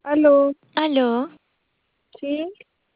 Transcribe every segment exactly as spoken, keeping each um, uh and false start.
Aló, Aló, sí.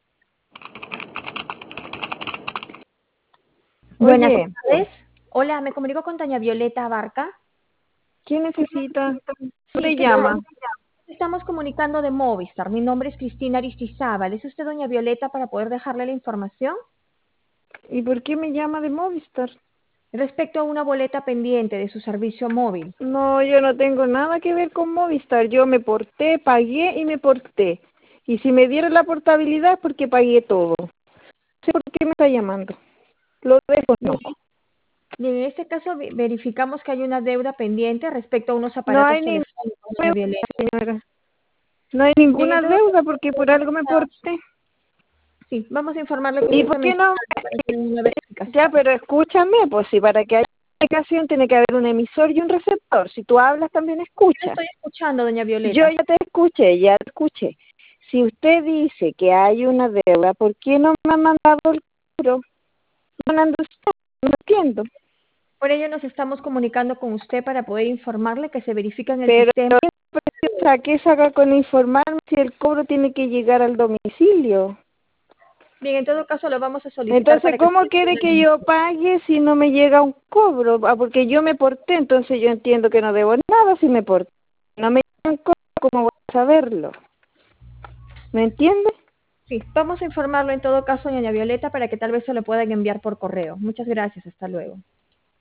Buenas Oye, tardes. Hola, me comunico con doña Violeta Barca. ¿quién necesita? ¿Cómo Sí, es te que nos llama? estamos comunicando de Movistar. Mi nombre es Cristina Aristizábal. ¿Es usted doña Violeta para poder dejarle la información? ¿Y por qué me llama de Movistar? Respecto a una boleta pendiente de su servicio móvil. No, yo no tengo nada que ver con Movistar. Yo me porté, pagué y me porté. Y si me dieron la portabilidad es porque pagué todo. No sé por qué me está llamando. Lo Bien, desconozco. bien, en este caso ve- verificamos que hay una deuda pendiente respecto a unos No aparatos hay ninguna telefónicos, doña deuda, Violeta. señora. No hay Bien, en ninguna todo deuda porque por algo me caso, porté. sí, vamos a informarle que ¿Y usted por se qué mencionó no? para hacer una verificación. Ya, pero escúchame, pues si para que haya comunicación tiene que haber un emisor y un receptor. Si tú hablas también Yo la escucha. estoy escuchando, doña Yo Violeta. ya te escuché, ya te escuché. Si usted dice que hay una deuda, ¿por qué no me ha mandado el cobro? No ando usted, no entiendo. Por ello nos estamos comunicando con usted para poder informarle que se verifica en el Pero, sistema. ¿a qué saca con informarme si el cobro tiene que llegar al domicilio? Bien, en todo caso lo vamos a solicitar Entonces, para que ¿cómo usted quiere pueda que yo emitir. pague si no me llega un cobro? Ah, porque yo me porté, entonces yo entiendo que no debo nada si me porté. No me llega un cobro, ¿cómo voy a saberlo? ¿Me entiende? Sí, vamos a informarlo en todo caso, doña Violeta, para que tal vez se lo puedan enviar por correo. Muchas gracias, hasta luego.